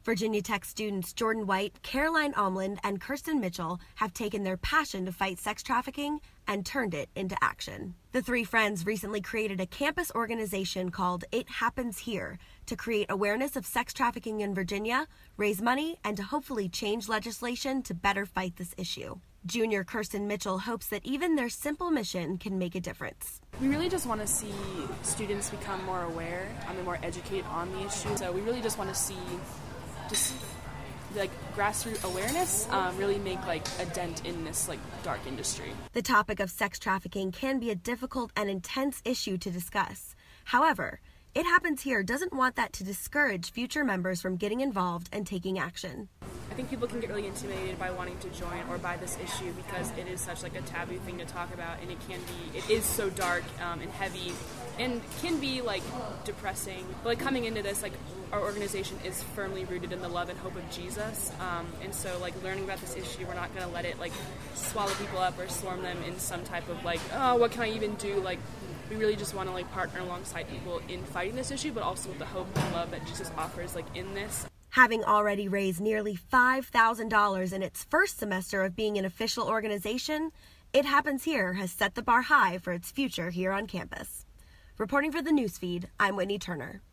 Virginia Tech students Jordan White, Caroline Omland, and Kirsten Mitchell have taken their passion to fight sex trafficking and turned it into action. The three friends recently created a campus organization called It Happens Here to create awareness of sex trafficking in Virginia, raise money, and to hopefully change legislation to better fight this issue. Junior Kirsten Mitchell hopes that even their simple mission can make a difference. We really just want to see students become more aware and more educated on the issue. So we really just want to see grassroots awareness really make a dent in this dark industry. The topic of sex trafficking can be a difficult and intense issue to discuss. However, It Happens Here doesn't want that to discourage future members from getting involved and taking action. I think people can get really intimidated by wanting to join or by this issue because it is such a taboo thing to talk about, and it is so dark and heavy and can be depressing. But coming into this, our organization is firmly rooted in the love and hope of Jesus, and so learning about this issue, we're not going to let it swallow people up or swarm them in some type of oh, what can I even do? We really just want to partner alongside people in fighting this issue, but also with the hope and love that Jesus offers in this. Having already raised nearly $5,000 in its first semester of being an official organization, It Happens Here has set the bar high for its future here on campus. Reporting for the Newsfeed, I'm Whitney Turner.